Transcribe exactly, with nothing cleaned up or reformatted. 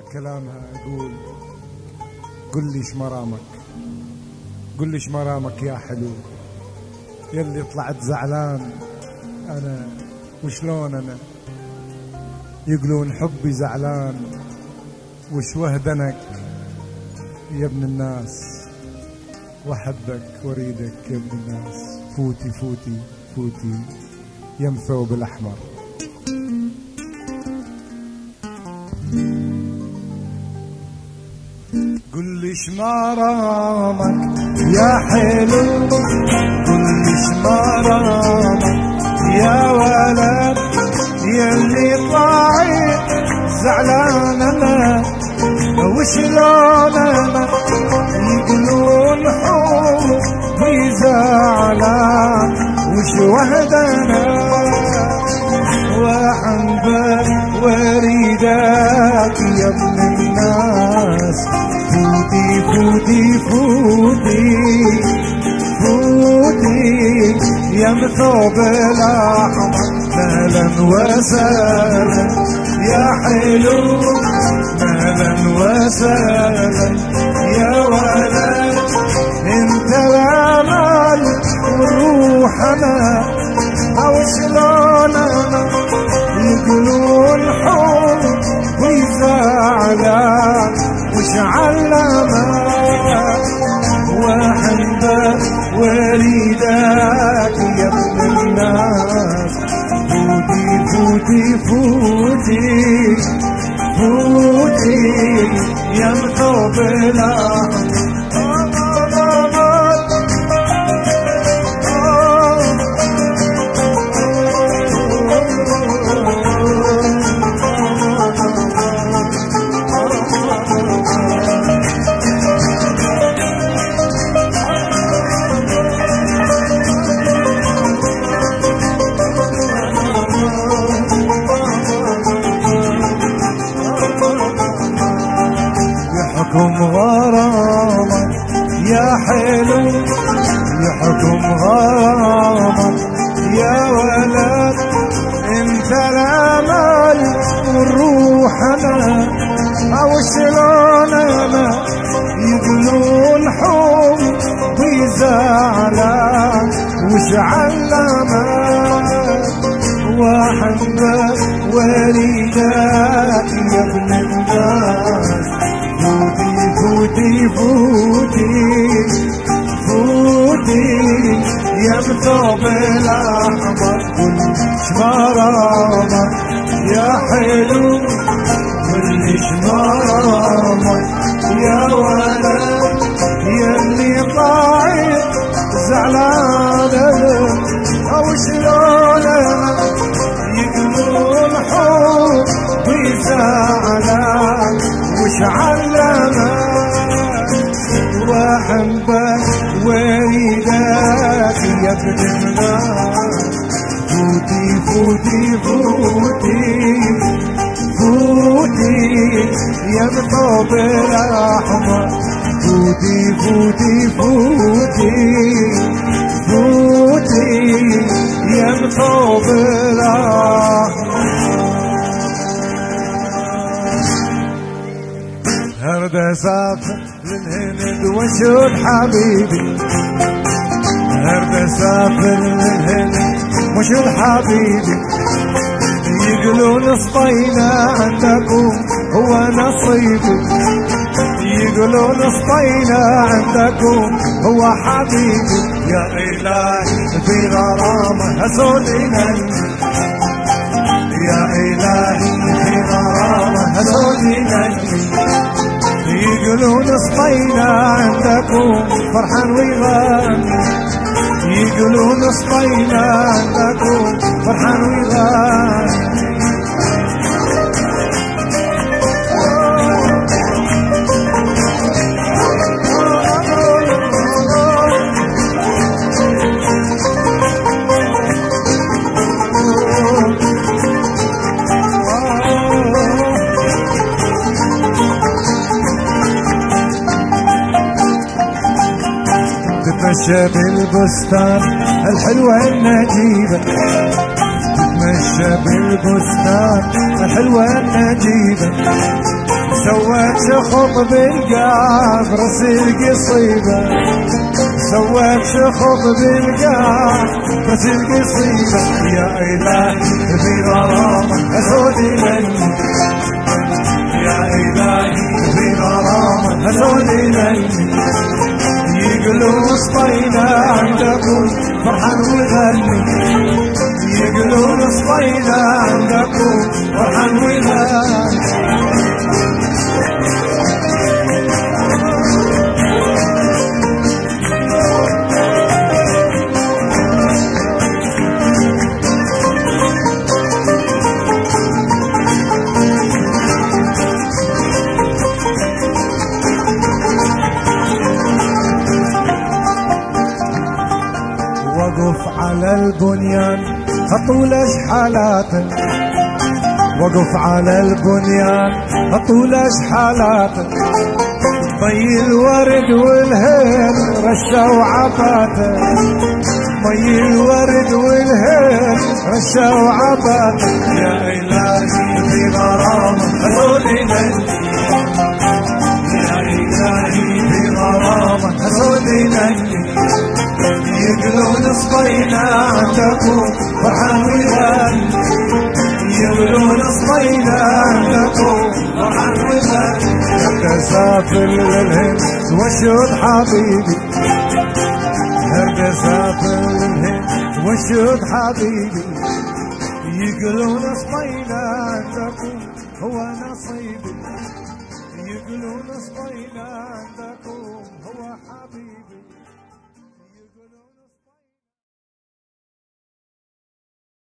كلامها أقول قل لي شمرامك، قل لي شمرامك يا حلو يلي طلعت زعلان أنا وشلون أنا، يقولون حبي زعلان وش وهدنك يا ابن الناس، وأحبك وأريدك يا ابن الناس، فوتي فوتي فوتي يم ثوب الأحمر. قل لي شمرامك يا حلو، قل لي شمرامك يا ولد يلي طايق زعلان انا وشلون انا، يقولون حبي زعلان وش وهدنا، وحنبك واريدك يا ابن الناس، فوتي فوتي فوتي فوتي يا مثوب الأحمر، مهلا وسهلا يا حلو، مهلا وسهلا يا ولد، انت الامل والروح انا، او شلون انا يقولون حبي زعلان وش علمك، واحبك واريدك يا ابن الناس، فوتي فوتي فوتي فوتي يا مثوب الأحمر. يحكم غرامك يا حلو، يحكم غرامك يا ولد، انت الامل والروح انا، او شلون انا يقولون حبي زعلان وش علمك، واحبك واريدك يا ابن الناس، فوتي فوتي فوتي فوتي يا مثوب الأحمر، كل شمرامك يا حلو، كل شمرامك يا ولد يلي طايق زعلان او شلون يقولون حبي زعلان وش علمك، واحبك واريدك يا ابن الناس، فوتي فوتي فوتي فوتي يا مثوب الأحمر، فوتي فوتي فوتي فوتي يا مثوب الأحمر. هرد اسافر للهند واشوف حبيبي، هرد اسافر للهند واشوف حبيبي، يقولون اصطينا عندكم هو نصيبي، يقولون اصطينا عندكم هو حبيبي، يا إلهي في غرامه هزولنا، يا إلهي في غرامه هزولنا، يقولون اصطينا عندكم فرحان ويغني، يقولون اصطينا عندكم فرحان ويغني. تتمشى بالبستان الحلوة النجيبة، تتمشى بالبستان الحلوة النجيبة، سويت شخط بالقاف رسل قصيدة سويت شخط بالقاف رسل قصيدة يا إلهي في غرامة أسودي مني يا إلهي في غرامة أسودي مني يقولون صبينا عندكم فرحان ويغني يقولون صبينا عندكم فرحان ويغني وقف على البنيان هطول اشحالاته وقف على البنيان هطول اشحالاته مي الورد والهيل رشوا عباته مي الورد والهيل رشوا عباته يا إلهي في غرامة هزولي مني يا إلهي في غرامة هزولي مني يقولون صبينا عندكم فرحان ويغني يقولون صبينا عندكم فرحان ويغني هرد سافر للهند وشوف حبيبي هرد سافر للهند وشوف حبيبي يقولون صبينا عندكم هو نصيبي يقولون صبينا عندكم هو حبيبي